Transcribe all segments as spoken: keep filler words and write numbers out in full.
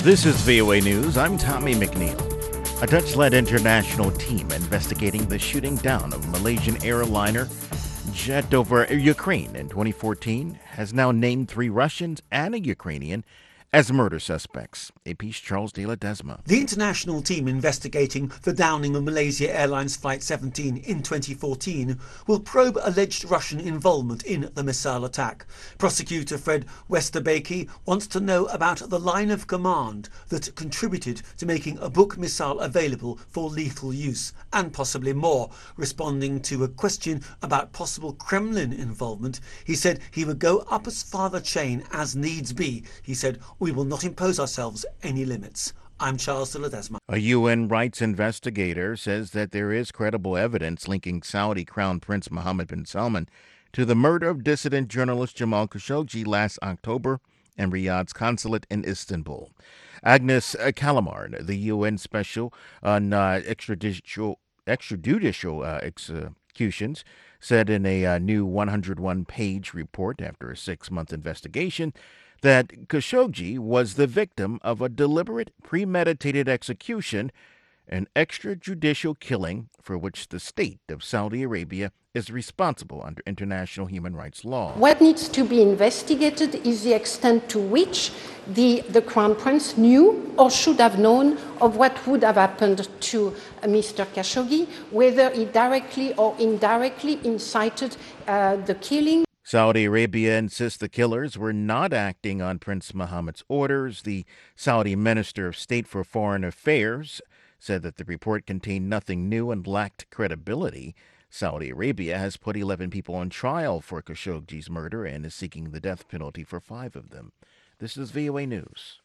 This is V O A News. I'm Tommy McNeil. A Dutch-led international team investigating the shooting down of a Malaysian airliner jet over Ukraine in twenty fourteen has now named three Russians and a Ukrainian as murder suspects. A P's Charles de Ledesma. The international team investigating the downing of Malaysia Airlines Flight seventeen in twenty fourteen will probe alleged Russian involvement in the missile attack. Prosecutor Fred Westerbeke wants to know about the line of command that contributed to making a Buk missile available for lethal use, and possibly more. Responding to a question about possible Kremlin involvement, he said he would go up as far the chain as needs be. He said, "We will not impose ourselves any limits." I'm Charles de Ledesma. A U N rights investigator says that there is credible evidence linking Saudi Crown Prince Mohammed bin Salman to the murder of dissident journalist Jamal Khashoggi last October and Riyadh's consulate in Istanbul. Agnes Kalamard, the U N special on uh, extrajudicial, extrajudicial uh, executions, said in a uh, new one hundred one page report after a six-month investigation that Khashoggi was the victim of a deliberate, premeditated execution, an extrajudicial killing for which the state of Saudi Arabia is responsible under international human rights law. What needs to be investigated is the extent to which the, the Crown Prince knew or should have known of what would have happened to uh, Mister Khashoggi, whether he directly or indirectly incited uh, the killing. Saudi Arabia insists the killers were not acting on Prince Mohammed's orders. The Saudi Minister of State for Foreign Affairs said that the report contained nothing new and lacked credibility. Saudi Arabia has put eleven people on trial for Khashoggi's murder and is seeking the death penalty for five of them. This is V O A News.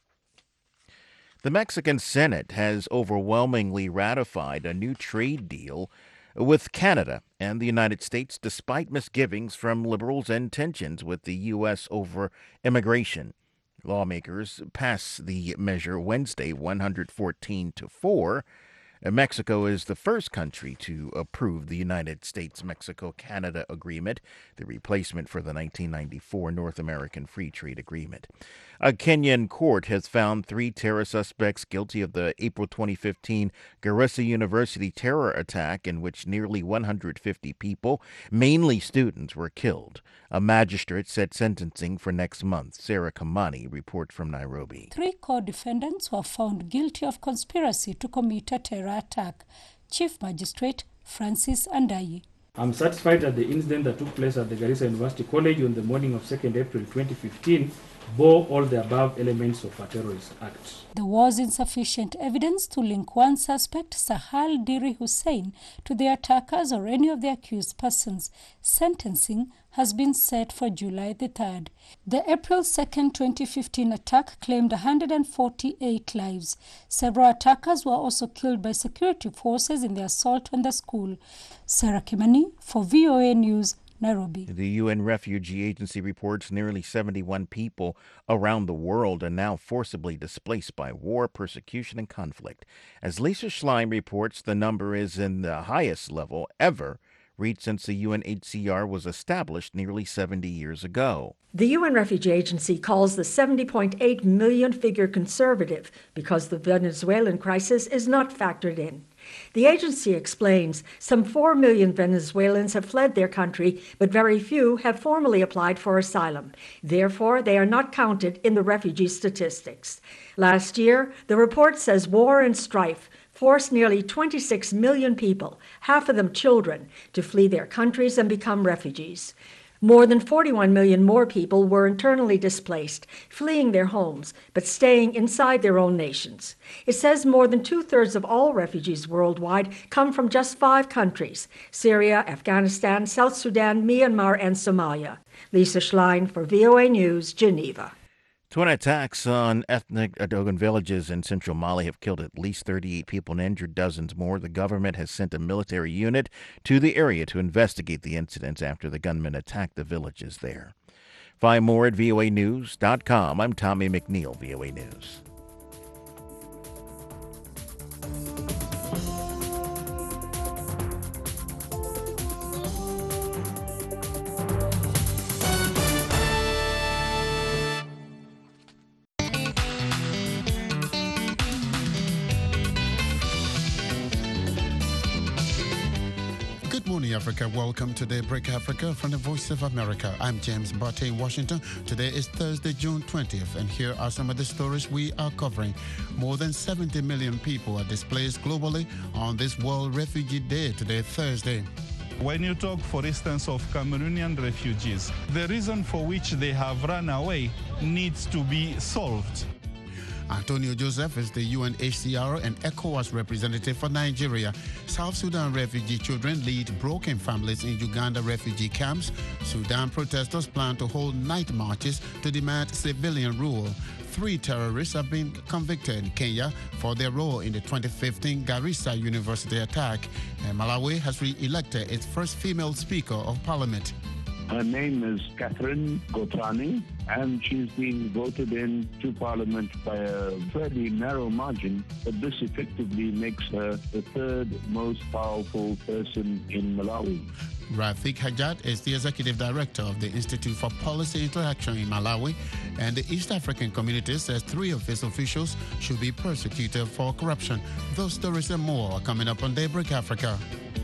The Mexican Senate has overwhelmingly ratified a new trade deal with Canada and the United States, despite misgivings from liberals and tensions with the U S over immigration. Lawmakers passed the measure Wednesday, one hundred fourteen to four. Mexico is the first country to approve the United States-Mexico-Canada Agreement, the replacement for the nineteen ninety-four North American Free Trade Agreement. A Kenyan court has found three terror suspects guilty of the April twenty fifteen Garissa University terror attack in which nearly one hundred fifty people, mainly students, were killed. A magistrate set sentencing for next month. Sarah Kamani reports from Nairobi. Three co-defendants were found guilty of conspiracy to commit a terror attack. Chief Magistrate Francis Andayi. I'm satisfied that the incident that took place at the Garissa University College on the morning of second April twenty fifteen bore all the above elements of a terrorist act. There was insufficient evidence to link one suspect, Sahal Diri Hussein, to the attackers or any of the accused persons. Sentencing has been set for July the third. The April second, twenty fifteen attack claimed one hundred forty-eight lives. Several attackers were also killed by security forces in the assault on the school. Sarah Kimani for V O A News, Nairobi. The U N Refugee Agency reports nearly seventy-one people around the world are now forcibly displaced by war, persecution, and conflict. As Lisa Schlein reports, the number is in the highest level ever reached since the U N H C R was established nearly seventy years ago. The U N Refugee Agency calls the seventy point eight million figure conservative because the Venezuelan crisis is not factored in. The agency explains some four million Venezuelans have fled their country, but very few have formally applied for asylum. Therefore, they are not counted in the refugee statistics. Last year, the report says war and strife forced nearly twenty-six million people, half of them children, to flee their countries and become refugees. More than forty-one million more people were internally displaced, fleeing their homes, but staying inside their own nations. It says more than two-thirds of all refugees worldwide come from just five countries: Syria, Afghanistan, South Sudan, Myanmar, and Somalia. Lisa Schlein for V O A News, Geneva. Twin attacks on ethnic Dogon villages in central Mali have killed at least thirty-eight people and injured dozens more. The government has sent a military unit to the area to investigate the incidents after the gunmen attacked the villages there. Find more at V O A news dot com. I'm Tommy McNeil, V O A News. evening, Africa. Welcome to Daybreak Africa from the Voice of America. I'm James Barty in Washington. Today is Thursday, June twentieth, and here are some of the stories we are covering. More than seventy million people are displaced globally on this World Refugee Day today, Thursday. When you talk, for instance, of Cameroonian refugees, the reason for which they have run away needs to be solved. Antonio Joseph is the U N H C R and ECOWAS representative for Nigeria. South Sudan refugee children lead broken families in Uganda refugee camps. Sudan protesters plan to hold night marches to demand civilian rule. Three terrorists have been convicted in Kenya for their role in the twenty fifteen Garissa University attack. And Malawi has re-elected its first female Speaker of Parliament. Her name is Catherine Gotani, and she's been voted into Parliament by a fairly narrow margin, but this effectively makes her the third most powerful person in Malawi. Rafik Hajat is the Executive Director of the Institute for Policy Interaction in Malawi, and the East African Community says three of its officials should be prosecuted for corruption. Those stories and more are coming up on Daybreak Africa.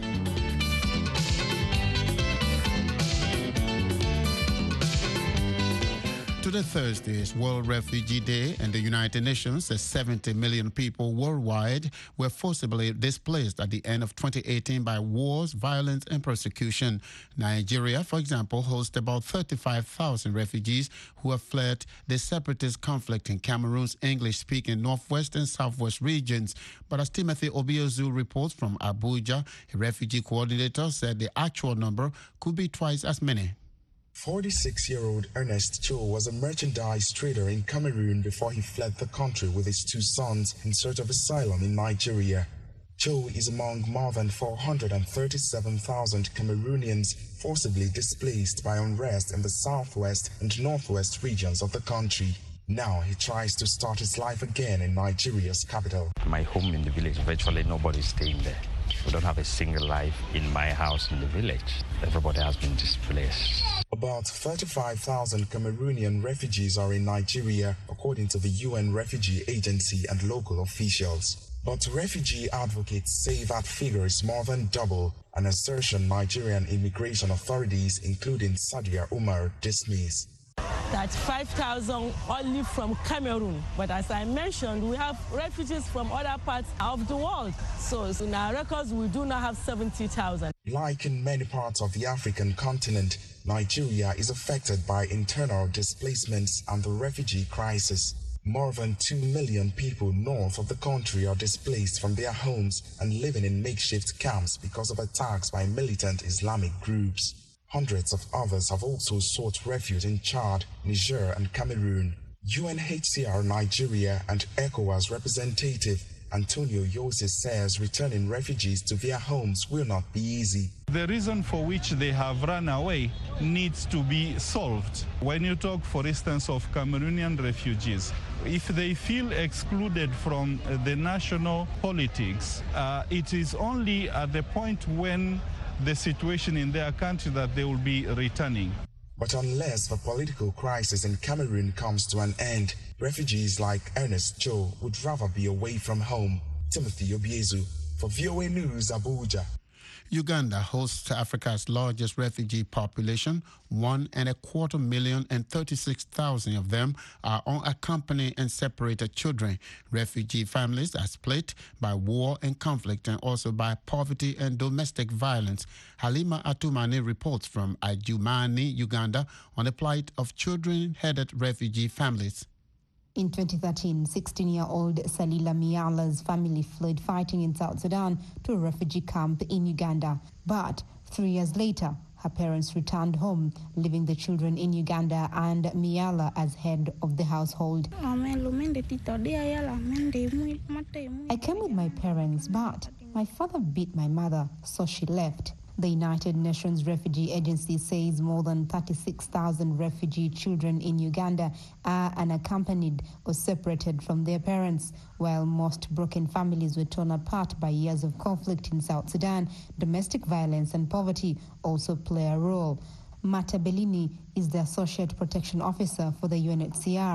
Today, Thursday, is World Refugee Day, and the United Nations says seventy million people worldwide were forcibly displaced at the end of twenty eighteen by wars, violence, and persecution. Nigeria, for example, hosts about thirty-five thousand refugees who have fled the separatist conflict in Cameroon's English-speaking northwest and southwest regions. But as Timothy Obiozu reports from Abuja, a refugee coordinator said the actual number could be twice as many. forty-six-year-old Ernest Cho was a merchandise trader in Cameroon before he fled the country with his two sons in search of asylum in Nigeria. Cho is among more than four hundred thirty-seven thousand Cameroonians forcibly displaced by unrest in the southwest and northwest regions of the country. Now he tries to start his life again in Nigeria's capital. My home in the village, virtually nobody's staying there. We don't have a single life in my house in the village. Everybody has been displaced. About thirty-five thousand Cameroonian refugees are in Nigeria, according to the U N Refugee Agency and local officials. But refugee advocates say that figure is more than double, an assertion Nigerian immigration authorities, including Sadia Umar, dismiss. That's five thousand only from Cameroon. But as I mentioned, we have refugees from other parts of the world. So in our records, we do not have seventy thousand. Like in many parts of the African continent, Nigeria is affected by internal displacements and the refugee crisis. More than two million people north of the country are displaced from their homes and living in makeshift camps because of attacks by militant Islamic groups. Hundreds of others have also sought refuge in Chad, Niger, and Cameroon. U N H C R Nigeria and ECOWAS representative Antonio Jose says returning refugees to their homes will not be easy. The reason for which they have run away needs to be solved. When you talk, for instance, of Cameroonian refugees, if they feel excluded from the national politics, uh, it is only at the point when the situation in their country that they will be returning. But unless the political crisis in Cameroon comes to an end, refugees like Ernest Cho would rather be away from home. Timothy Obiezu for V O A News, Abuja. Uganda hosts Africa's largest refugee population. One and a quarter million and thirty-six thousand of them are unaccompanied and separated children. Refugee families are split by war and conflict and also by poverty and domestic violence. Halima Atumani reports from Adjumani, Uganda, on the plight of children-headed refugee families. In twenty thirteen, sixteen-year-old Salila Miala's family fled fighting in South Sudan to a refugee camp in Uganda. But three years later, her parents returned home, leaving the children in Uganda and Miala as head of the household. I came with my parents, but my father beat my mother, so she left. The United Nations Refugee Agency says more than thirty-six thousand refugee children in Uganda are unaccompanied or separated from their parents. While most broken families were torn apart by years of conflict in South Sudan, domestic violence and poverty also play a role. Mata Bellini is the Associate Protection Officer for the U N H C R.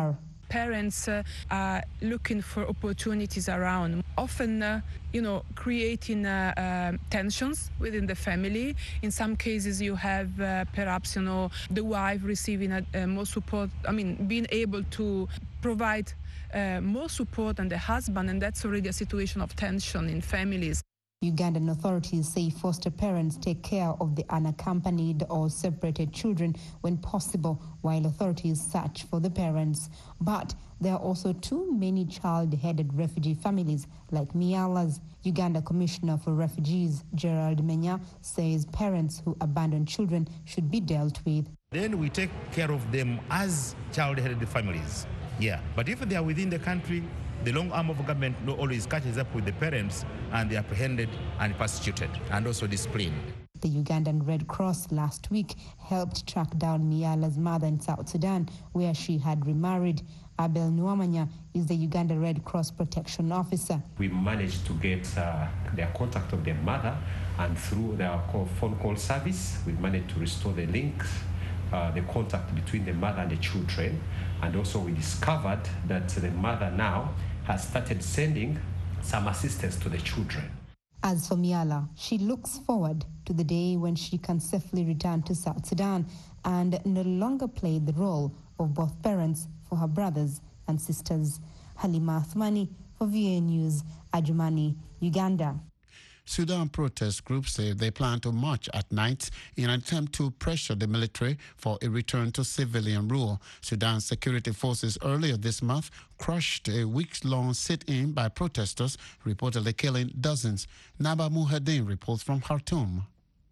parents uh, are looking for opportunities around, often, uh, you know, creating uh, uh, tensions within the family. In some cases, you have uh, perhaps, you know, the wife receiving a, a more support, I mean, being able to provide uh, more support than the husband, and that's already a situation of tension in families. Ugandan authorities say foster parents take care of the unaccompanied or separated children when possible, while authorities search for the parents. But there are also too many child-headed refugee families like Miala's. Uganda Commissioner for Refugees, Gerald Menya, says parents who abandon children should be dealt with. Then we take care of them as child-headed families. Yeah, but if they are within the country, the long arm of government not always catches up with the parents, and they are apprehended and persecuted and also disciplined. The Ugandan Red Cross last week helped track down Miala's mother in South Sudan, where she had remarried. Abel Nuamanya is the Uganda Red Cross protection officer. We managed to get uh, their contact of their mother, and through their call, phone call service, we managed to restore the link, uh, the contact between the mother and the children. And also we discovered that the mother now has started sending some assistance to the children. As for Miala, she looks forward to the day when she can safely return to South Sudan and no longer play the role of both parents for her brothers and sisters. Halima Athmani for V A News, Adjumani, Uganda. Sudan protest groups say they plan to march at night in an attempt to pressure the military for a return to civilian rule. Sudan's security forces earlier this month crushed a weeks-long sit-in by protesters, reportedly killing dozens. Naba Muhaddin reports from Khartoum.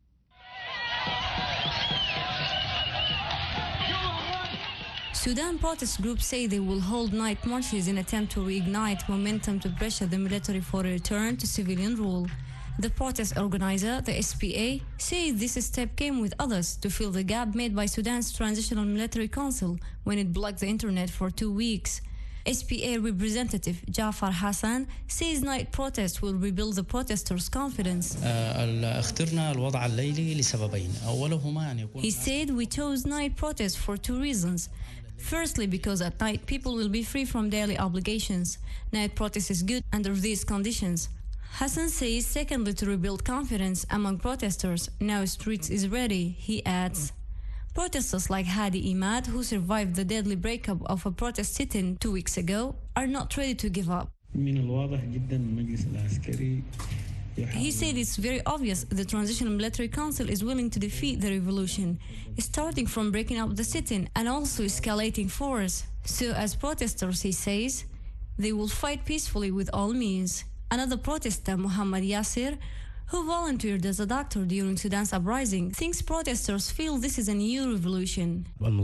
Sudan protest groups say they will hold night marches in an attempt to reignite momentum to pressure the military for a return to civilian rule. The protest organizer, the S P A, says this step came with others to fill the gap made by Sudan's Transitional Military Council when it blocked the internet for two weeks. S P A representative Jafar Hassan says night protests will rebuild the protesters' confidence. He said we chose night protests for two reasons. Firstly, because at night people will be free from daily obligations. Night protest is good under these conditions. Hassan says secondly to rebuild confidence among protesters. Now streets is ready, he adds. Protesters like Hadi Imad, who survived the deadly breakup of a protest sit-in two weeks ago, are not ready to give up. He said it's very obvious the Transitional Military Council is willing to defeat the revolution, starting from breaking up the sit-in and also escalating force. So as protesters, he says, they will fight peacefully with all means. Another protester, Muhammad Yasir, who volunteered as a doctor during Sudan's uprising, thinks protesters feel this is a new revolution.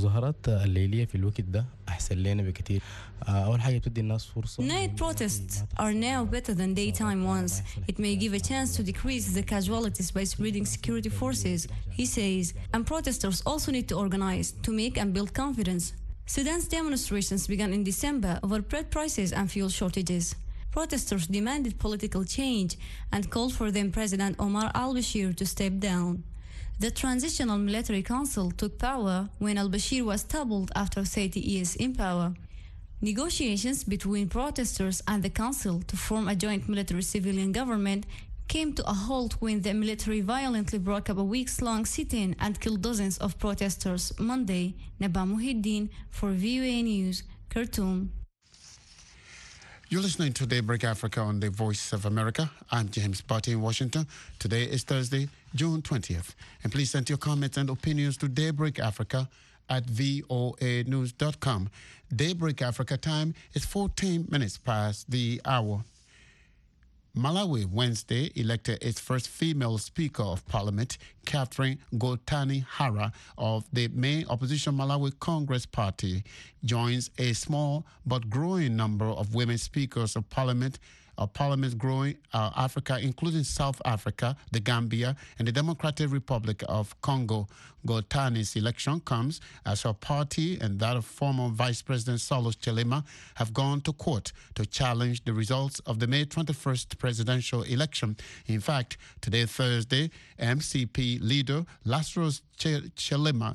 Night protests are now better than daytime ones. It may give a chance to decrease the casualties by spreading security forces, he says, and protesters also need to organize to make and build confidence. Sudan's demonstrations began in December over bread prices and fuel shortages. Protesters demanded political change and called for then President Omar al-Bashir to step down. The Transitional Military Council took power when al-Bashir was toppled after thirty years in power. Negotiations between protesters and the council to form a joint military-civilian government came to a halt when the military violently broke up a weeks-long sit-in and killed dozens of protesters Monday. Naba Muhiddin for V O A News, Khartoum. You're listening to Daybreak Africa on the Voice of America. I'm James Barty in Washington. Today is Thursday, June twentieth. And please send your comments and opinions to Daybreak Africa at voa news dot com. Daybreak Africa time is fourteen minutes past the hour. Malawi Wednesday elected its first female Speaker of Parliament, Catherine Gotani Hara of the main opposition Malawi Congress Party, joins a small but growing number of women Speakers of Parliament of parliaments growing uh, Africa, including South Africa, the Gambia, and the Democratic Republic of Congo. Gotani's election comes as her party and that of former Vice President Saulos Chilima have gone to court to challenge the results of the May twenty-first presidential election. In fact, today, Thursday, M C P leader Lazarus Chilima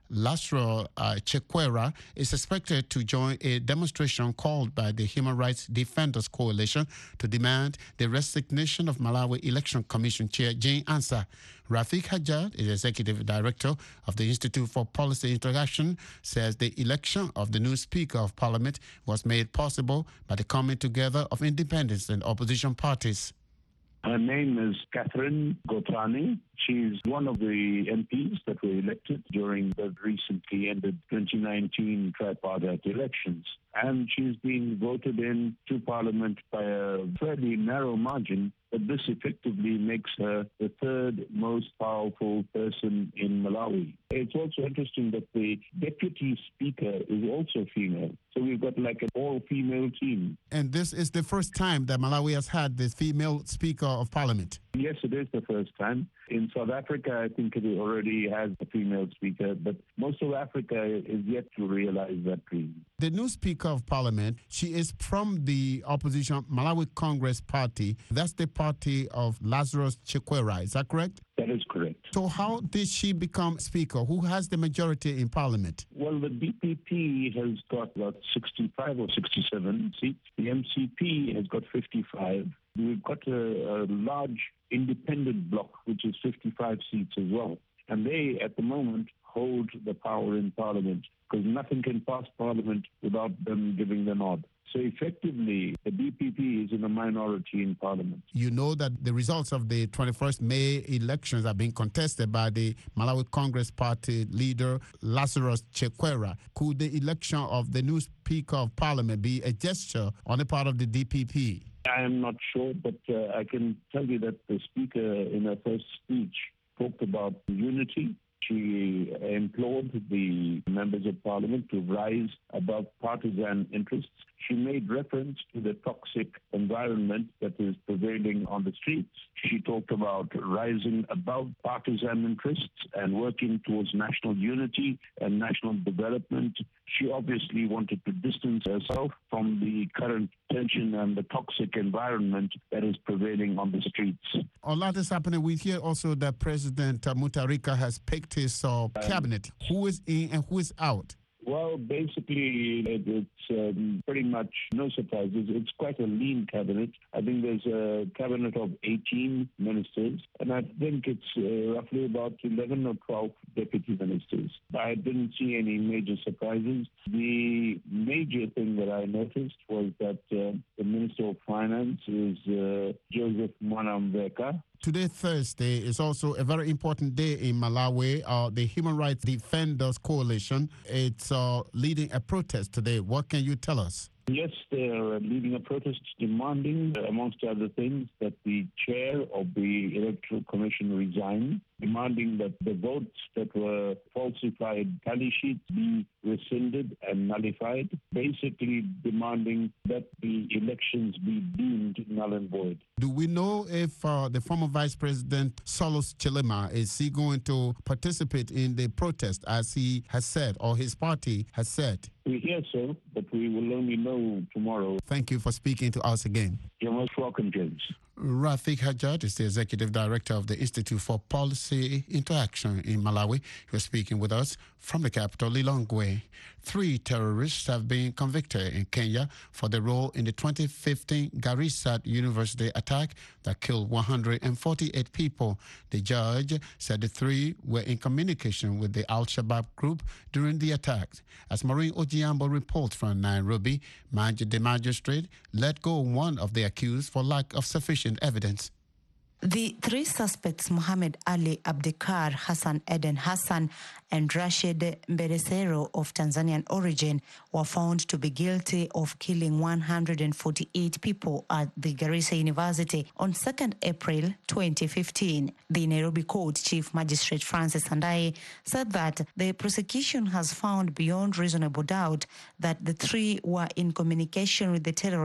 Lazarus uh, Chakwera is expected to join a demonstration called by the Human Rights Defenders Coalition to demand the resignation of Malawi Election Commission Chair Jane Ansah. Rafik Hajjad is executive director of the Institute for Policy Interaction, says the election of the new Speaker of Parliament was made possible by the coming together of independents and opposition parties. Her name is Catherine Gotrani. She's one of the M Ps that were elected during the recently ended twenty nineteen tripartite elections. And she's been voted in to Parliament by a fairly narrow margin, but this effectively makes her the third most powerful person in Malawi. It's also interesting that the Deputy Speaker is also female. So we've got like an all-female team. And this is the first time that Malawi has had the female Speaker of Parliament. Yes, it is the first time. In South Africa, I think it already has a female speaker, but most of Africa is yet to realize that dream. The new Speaker of Parliament, she is from the opposition Malawi Congress Party. That's the party of Lazarus Chakwera, is that correct? That is correct. So how did she become Speaker? Who has the majority in Parliament? Well, the D P P has got about sixty-five or sixty-seven seats. The M C P has got fifty-five. We've got a, a large independent bloc, which is fifty-five seats as well. And they, at the moment, hold the power in Parliament, because nothing can pass Parliament without them giving the nod. So effectively, the D P P is in a minority in Parliament. You know that the results of the twenty-first of May elections are being contested by the Malawi Congress Party leader, Lazarus Chakwera. Could the election of the new Speaker of Parliament be a gesture on the part of the D P P? I am not sure, but uh, I can tell you that the Speaker, in her first speech, talked about unity. She implored the members of Parliament to rise above partisan interests. She made reference to the toxic environment that is prevailing on the streets. She talked about rising above partisan interests and working towards national unity and national development. She obviously wanted to distance herself from the current tension and the toxic environment that is prevailing on the streets. A lot is happening. We hear also that President Mutharika has picked his uh, cabinet. Who is in and who is out? Well, basically, it's um, pretty much no surprises. It's quite a lean cabinet. I think there's a cabinet of eighteen ministers, and I think it's uh, roughly about eleven or twelve deputy ministers. I didn't see any major surprises. The major thing that I noticed was that uh, the Minister of Finance is uh, Joseph Mwanamveka. Today, Thursday, is also a very important day in Malawi. Uh, the Human Rights Defenders Coalition, it's uh, leading a protest today. What can you tell us? Yes, they are leading a protest demanding, amongst other things, that the chair of the Electoral Commission resign, demanding that the votes that were falsified tally sheets be rescinded and nullified, basically demanding that the elections be deemed null and void. Do we know if uh, the former Vice President Solus Chilima, is he going to participate in the protest as he has said, or his party has said? We hear so, but we will only know tomorrow. Thank you for speaking to us again. You're most welcome, James. Rafik Hajjad is the Executive Director of the Institute for Policy Interaction in Malawi. He was speaking with us from the capital, Lilongwe. Three terrorists have been convicted in Kenya for their role in the twenty fifteen Garissa University attack that killed one hundred forty-eight people. The judge said the three were in communication with the Al-Shabaab group during the attack. As Maureen Ojiambo reports from Nairobi, the magistrate let go one of the accused for lack of sufficient evidence. The three suspects, Mohammed Ali Abdikar, Hassan Eden Hassan, and Rashid Mberesero of Tanzanian origin, were found to be guilty of killing one hundred forty-eight people at the Garissa University on second of April twenty fifteen. The Nairobi Court Chief Magistrate Francis Andai said that the prosecution has found beyond reasonable doubt that the three were in communication with the terrorists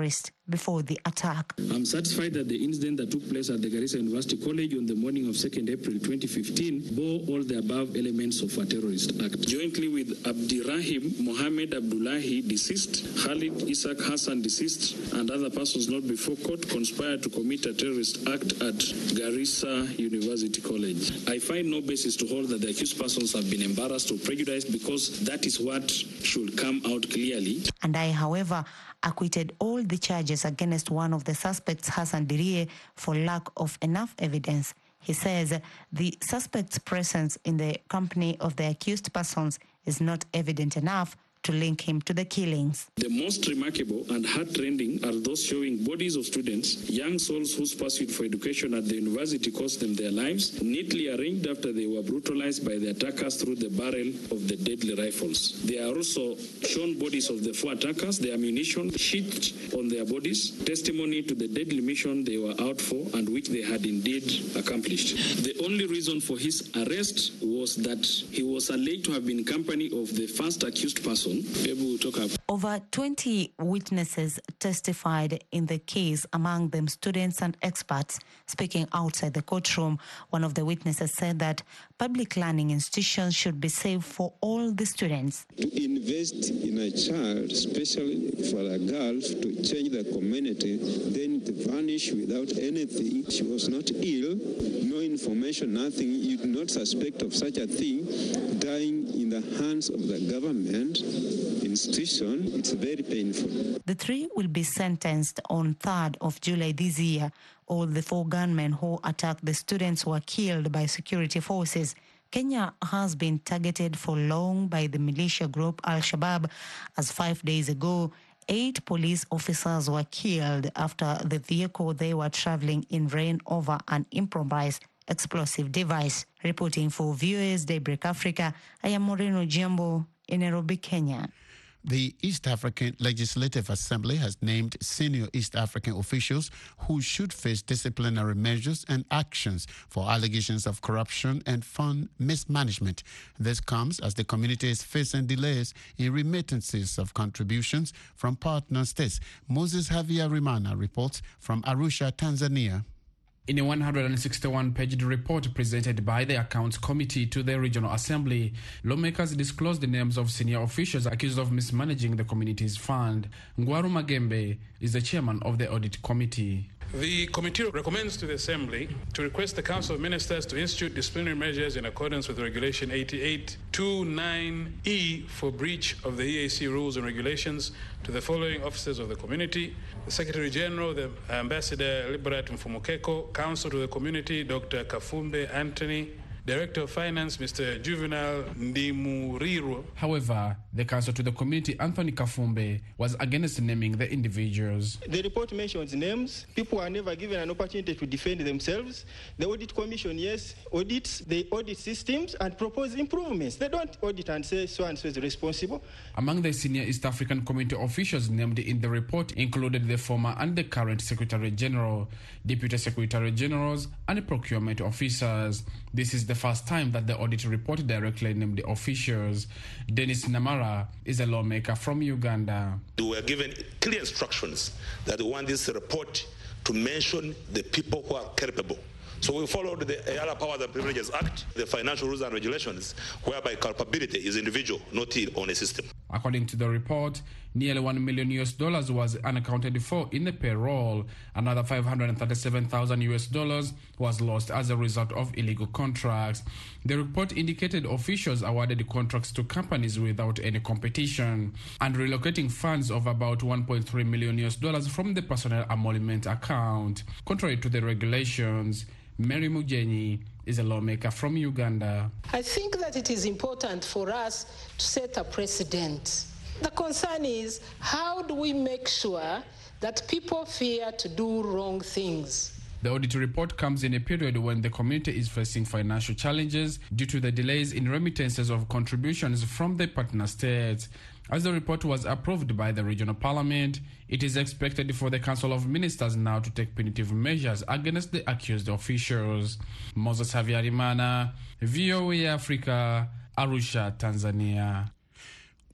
before the attack. I'm satisfied that the incident that took place at the Garissa University College on the morning of second April twenty fifteen bore all the above elements of a terrorist act. Jointly with Abdirahim Mohammed Abdullahi, deceased, Khalid Isaac Hassan, deceased, and other persons not before court, conspired to commit a terrorist act at Garissa University College. I find no basis to hold that the accused persons have been embarrassed or prejudiced, because that is what should come out clearly. And I, however, acquitted all the charges against one of the suspects, Hassan Dirie, for lack of enough evidence. He says the suspect's presence in the company of the accused persons is not evident enough to link him to the killings. The most remarkable and heart-rending are those showing bodies of students, young souls whose pursuit for education at the university cost them their lives, neatly arranged after they were brutalized by the attackers through the barrel of the deadly rifles. There are also shown bodies of the four attackers, their ammunition sheathed on their bodies, testimony to the deadly mission they were out for and which they had indeed accomplished. The only reason for his arrest was that he was alleged to have been in company of the first accused person. Over twenty witnesses testified in the case, among them students and experts. Speaking outside the courtroom, one of the witnesses said that public learning institutions should be safe for all the students. To invest in a child, especially for a girl, to change the community, then to vanish without anything. She was not ill, no information, nothing. You do not suspect of such a thing, dying in the hands of the government institution. It's very painful. The three will be sentenced on third of July this year. All the four gunmen who attacked the students were killed by security forces. Kenya has been targeted for long by the militia group Al-Shabaab, as five days ago, eight police officers were killed after the vehicle they were traveling in ran over an improvised explosive device. Reporting for V O A's Daybreak Africa, I am Moreno Jimbo in Nairobi, Kenya. The East African Legislative Assembly has named senior East African officials who should face disciplinary measures and actions for allegations of corruption and fund mismanagement. This comes as the community is facing delays in remittances of contributions from partner states. Moses Javier Rimana reports from Arusha, Tanzania. In a one hundred sixty-one page report presented by the Accounts Committee to the Regional Assembly, lawmakers disclosed the names of senior officials accused of mismanaging the community's fund. Ngwaru Magembe is the chairman of the Audit Committee. The committee recommends to the Assembly to request the Council of Ministers to institute disciplinary measures in accordance with Regulation eighty-eight twenty-nine E for breach of the E A C rules and regulations to the following officers of the community: the Secretary General, the Ambassador Liberat Mfumukeko, Counsel to the Community, Doctor Kafumbe Anthony, Director of Finance, Mister Juvenal Ndimuriro. However, the counsel to the community, Anthony Kafumbe, was against naming the individuals. The report mentions names. People are never given an opportunity to defend themselves. The Audit Commission, yes, audits. They audit systems and propose improvements. They don't audit and say so and so is responsible. Among the senior East African community officials named in the report included the former and the current Secretary General, Deputy Secretary Generals, and procurement officers. This is the first time that the audit report directly named the officials. Dennis Namara is a lawmaker from Uganda. We were given clear instructions that we want this report to mention the people who are capable. So we followed the Other Powers and Privileges Act, the financial rules and regulations, whereby culpability is individual, not on a system. According to the report, nearly one million U S dollars was unaccounted for in the payroll. Another five hundred thirty-seven thousand U S dollars was lost as a result of illegal contracts. The report indicated officials awarded contracts to companies without any competition and relocating funds of about one point three million U S dollars from the personnel emolument account. Contrary to the regulations, Mary Mujenyi is a lawmaker from Uganda. I think that it is important for us to set a precedent. The concern is, how do we make sure that people fear to do wrong things? The audit report comes in a period when the community is facing financial challenges due to the delays in remittances of contributions from the partner states. As the report was approved by the regional parliament, it is expected for the Council of Ministers now to take punitive measures against the accused officials. Moses Javier Rimana, V O A Africa, Arusha, Tanzania.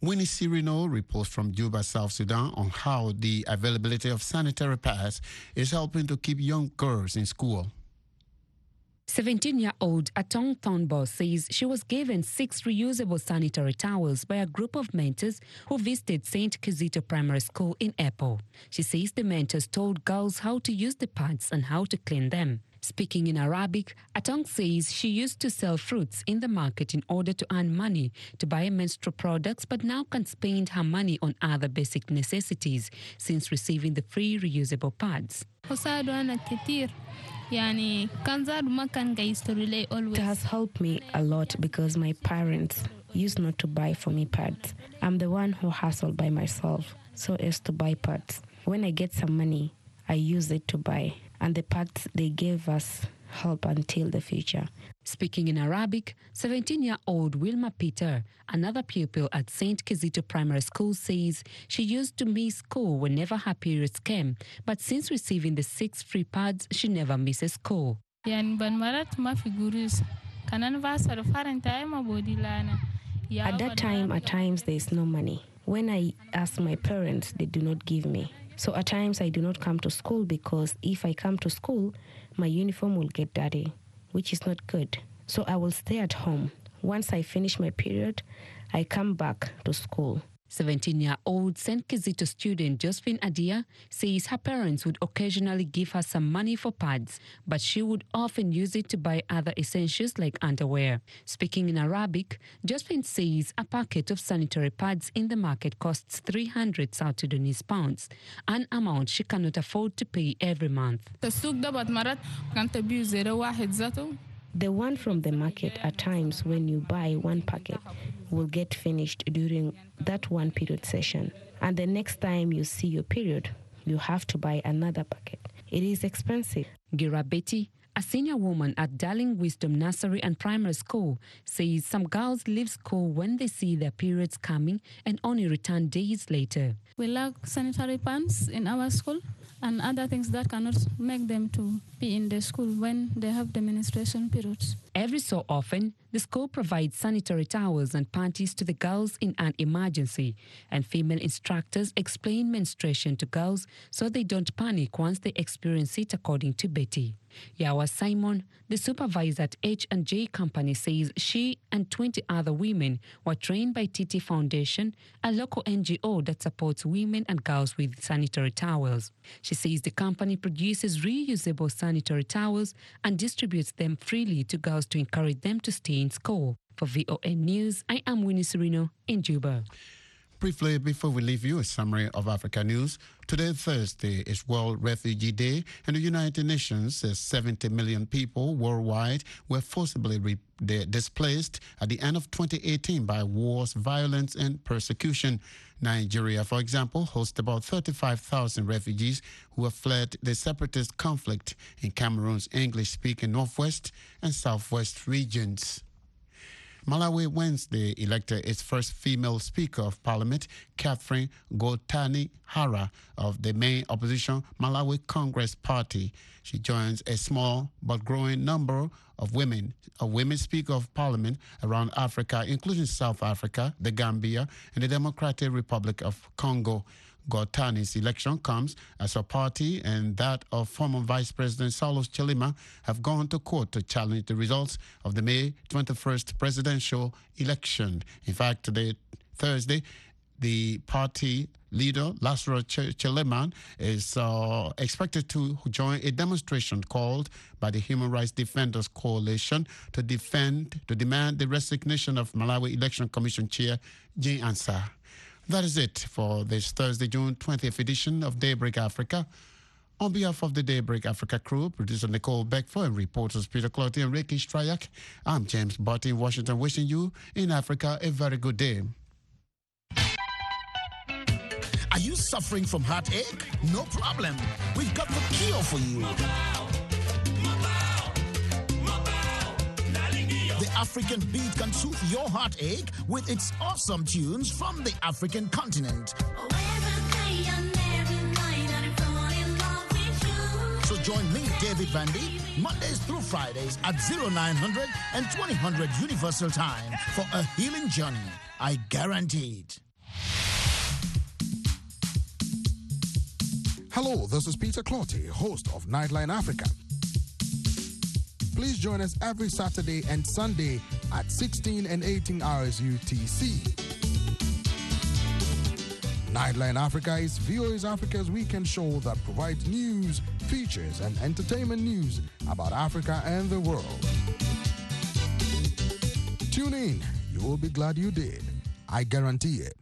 Winnie Cirino reports from Juba, South Sudan on how the availability of sanitary pads is helping to keep young girls in school. seventeen-year-old Atong Thornbo says she was given six reusable sanitary towels by a group of mentors who visited Saint Kizito Primary School in Epo. She says the mentors told girls how to use the pads and how to clean them. Speaking in Arabic, Atong says she used to sell fruits in the market in order to earn money to buy menstrual products, but now can spend her money on other basic necessities since receiving the free reusable pads. It has helped me a lot because my parents used not to buy for me pads. I'm the one who hustled by myself so as to buy pads. When I get some money, I use it to buy. And the pads they gave us help until the future. Speaking in Arabic, seventeen-year-old Wilma Peter, another pupil at Saint Kizito Primary School, says she used to miss school whenever her periods came, but since receiving the six free pads, she never misses school. At that time, at times there is no money. When I ask my parents, they do not give me. So at times I do not come to school because if I come to school, my uniform will get dirty, which is not good. So I will stay at home. Once I finish my period, I come back to school. seventeen-year-old Saint Kizito student Josephine Adia says her parents would occasionally give her some money for pads, but she would often use it to buy other essentials like underwear. Speaking in Arabic, Josephine says a packet of sanitary pads in the market costs three hundred South Sudanese pounds, an amount she cannot afford to pay every month. The one from the market, at times when you buy one packet, will get finished during that one period session. And the next time you see your period, you have to buy another packet. It is expensive. Gira Betty, a senior woman at Darling Wisdom Nursery and Primary School, says some girls leave school when they see their periods coming and only return days later. We lack sanitary pads in our school and other things that cannot make them to be in the school when they have the menstruation periods. Every so often, the school provides sanitary towels and panties to the girls in an emergency, and female instructors explain menstruation to girls so they don't panic once they experience it, according to Betty. Yawa Simon, the supervisor at H and J Company, says she and twenty other women were trained by T T Foundation, a local N G O that supports women and girls with sanitary towels. She says the company produces reusable sanitary towels and distributes them freely to girls to encourage them to stay in school. For V O N News, I am Winnie Cirino in Juba. Briefly, before we leave you, a summary of Africa news. Today, Thursday, is World Refugee Day, and the United Nations says seventy million people worldwide were forcibly re- displaced at the end of twenty eighteen by wars, violence, and persecution. Nigeria, for example, hosts about thirty-five thousand refugees who have fled the separatist conflict in Cameroon's English-speaking northwest and southwest regions. Malawi Wednesday elected its first female Speaker of Parliament, Catherine Gotani Hara, of the main opposition Malawi Congress Party. She joins a small but growing number of women, of women Speaker of Parliament around Africa, including South Africa, the Gambia, and the Democratic Republic of Congo. Gotani's election comes as her party and that of former Vice President Saulos Chilima have gone to court to challenge the results of the May twenty-first presidential election. In fact, today, Thursday, the party leader, Lazarus Ch- Chilima, is uh, expected to join a demonstration called by the Human Rights Defenders Coalition to defend, to demand the resignation of Malawi Election Commission Chair Jane Ansah. That is it for this Thursday, June twentieth edition of Daybreak Africa. On behalf of the Daybreak Africa crew, producer Nicole Beckford and reporters Peter Clotty and Ricky Strayak, I'm James Barty in Washington, wishing you in Africa a very good day. Are you suffering from heartache? No problem. We've got the cure for you. The African beat can soothe your heartache with its awesome tunes from the African continent. So join me, David Vandy, Mondays through Fridays at oh nine hundred and twenty hundred Universal Time for a healing journey. I guarantee it. Hello, this is Peter Clotty, host of Nightline Africa. Please join us every Saturday and Sunday at sixteen and eighteen hours U T C. Nightline Africa is V O A's Africa's weekend show that provides news, features, and entertainment news about Africa and the world. Tune in. You will be glad you did. I guarantee it.